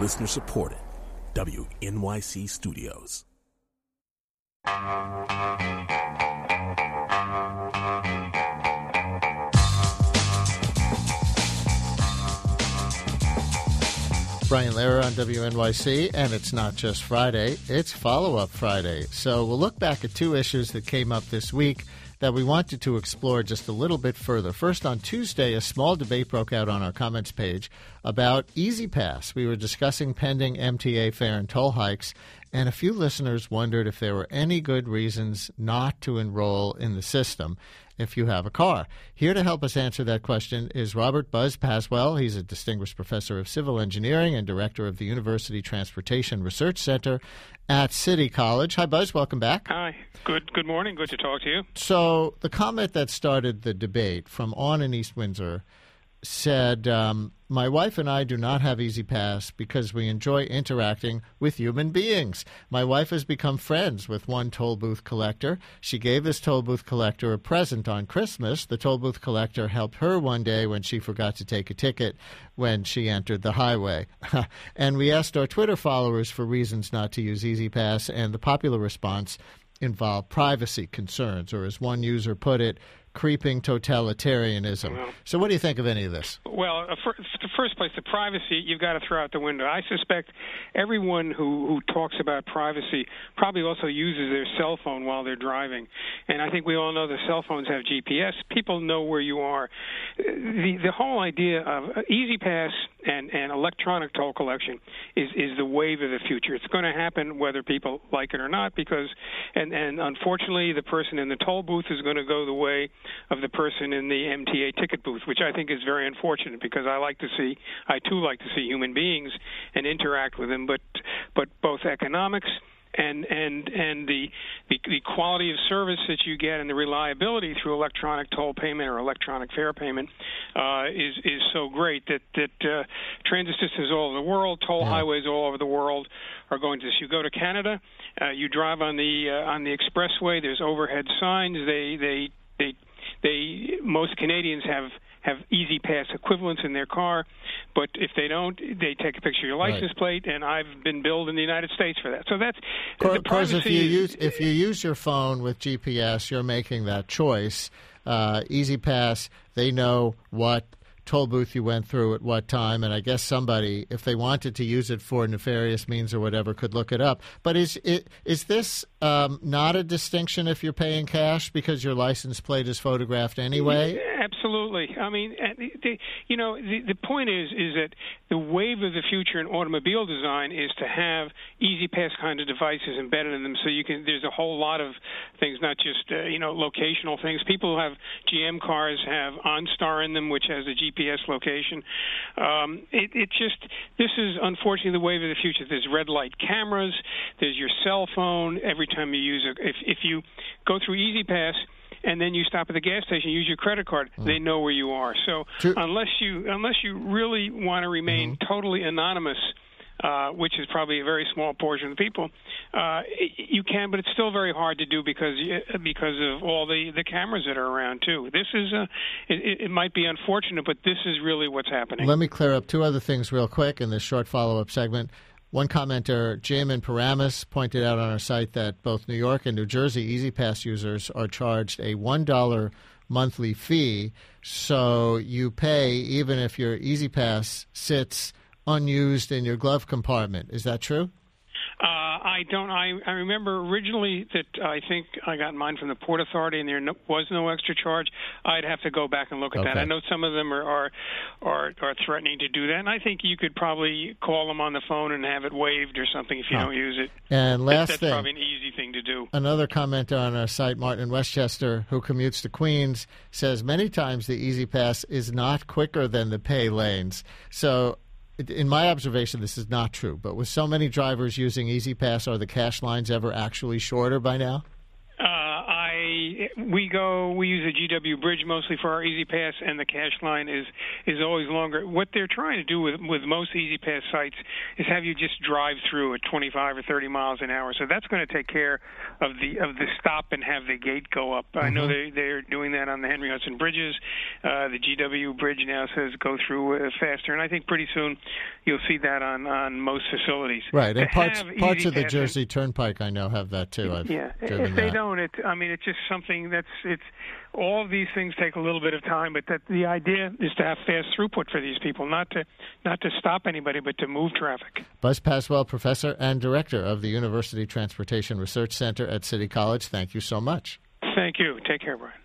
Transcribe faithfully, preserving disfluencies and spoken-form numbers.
Listener supported. W N Y C Studios. Brian Lehrer on W N Y C, and it's not just Friday, it's Follow-Up Friday. So we'll look back at two issues that came up this week that we wanted to explore just a little bit further. First, on Tuesday, a small debate broke out on our comments page about E-ZPass. We were discussing pending M T A fare and toll hikes, and a few listeners wondered if there were any good reasons not to enroll in the system if you have a car. Here to help us answer that question is Robert Buzz Paswell. He's a distinguished professor of civil engineering and director of the University Transportation Research Center at City College. Hi, Buzz. Welcome back. Hi. Good Good morning. Good to talk to you. So the comment that started the debate from On in East Windsor said, um, my wife and I do not have E-ZPass because we enjoy interacting with human beings. My wife has become friends with one toll booth collector. She gave this toll booth collector a present on Christmas. The toll booth collector helped her one day when she forgot to take a ticket when she entered the highway. And we asked our Twitter followers for reasons not to use E-ZPass, and the popular response involved privacy concerns, or as one user put it, creeping totalitarianism. Well, so what do you think of any of this? Well, uh, for, the first place, the privacy, you've got to throw out the window. I suspect everyone who, who talks about privacy probably also uses their cell phone while they're driving. And I think we all know the cell phones have G P S. People know where you are. The, the whole idea of E-ZPass and, and electronic toll collection is, is the wave of the future. It's going to happen whether people like it or not, because, and, and unfortunately, the person in the toll booth is going to go the way of the person in the M T A ticket booth, which I think is very unfortunate, because I like to see, I too like to see human beings and interact with them, but but both economics and and and the, the the quality of service that you get and the reliability through electronic toll payment or electronic fare payment uh, is is so great that that uh, transit systems all over the world, toll yeah. highways all over the world are going to this. You go to Canada, uh, you drive on the uh, on the expressway. There's overhead signs. They they they They most Canadians have have E-ZPass equivalents in their car, but if they don't, they take a picture of your license right. plate. And I've been billed in the United States for that. So that's the privacy. If you is, use if you use your phone with G P S, you're making that choice. Uh, E-ZPass, they know what toll booth you went through at what time, and I guess somebody, if they wanted to use it for nefarious means or whatever, could look it up. But is it, is this um, not a distinction if you're paying cash because your license plate is photographed anyway? Absolutely. I mean, the, you know, the, the point is is that the wave of the future in automobile design is to have E-ZPass kind of devices embedded in them, so you can. There's a whole lot of things, not just uh, you know locational things. People who have G M cars have OnStar in them, which has a G P S location. Um, it, it just this is unfortunately the wave of the future. There's red light cameras. There's your cell phone. Every time you use a, if if you go through E-ZPass and then you stop at the gas station, use your credit card, mm. they know where you are. So True. unless you unless you really want to remain mm-hmm. totally anonymous, uh, which is probably a very small portion of people, uh, you can, but it's still very hard to do because because of all the, the cameras that are around too. This is a, it, it might be unfortunate, but this is really what's happening. Let me clear up two other things real quick in this short follow-up segment. One commenter, Jim in Paramus, pointed out on our site that both New York and New Jersey E-ZPass users are charged a one dollar monthly fee, so you pay even if your E-ZPass sits unused in your glove compartment. Is that true? Uh, I don't. I, I remember originally that I think I got mine from the Port Authority, and there no, was no extra charge. I'd have to go back and look at okay. that. I know some of them are, are are are threatening to do that, and I think you could probably call them on the phone and have it waived or something if you oh. don't use it. And last that's thing, probably an easy thing to do. Another commenter on our site, Martin in Westchester, who commutes to Queens, says many times the E-ZPass is not quicker than the pay lanes. So, in my observation, this is not true, but with so many drivers using E-ZPass, are the cash lines ever actually shorter by now? Uh, I say we go, we use the G W Bridge mostly for our Easy Pass, and the cash line is is always longer. What they're trying to do with with most Easy Pass sites is have you just drive through at twenty-five or thirty miles an hour. So that's going to take care of the of the stop and have the gate go up. Mm-hmm. I know they they're doing that on the Henry Hudson bridges. Uh, the G W Bridge now says go through uh, faster, and I think pretty soon you'll see that on, on most facilities. Right, and to parts parts of the Pass Jersey Turnpike I know have that too. I've yeah, driven if they that. don't, it I mean it's just something that's it's all of these things take a little bit of time, but that the idea is to have fast throughput for these people, not to not to stop anybody, but to move traffic. Buzz Paswell, professor and director of the University Transportation Research Center at City College. Thank you so much. Thank you. Take care, Brian.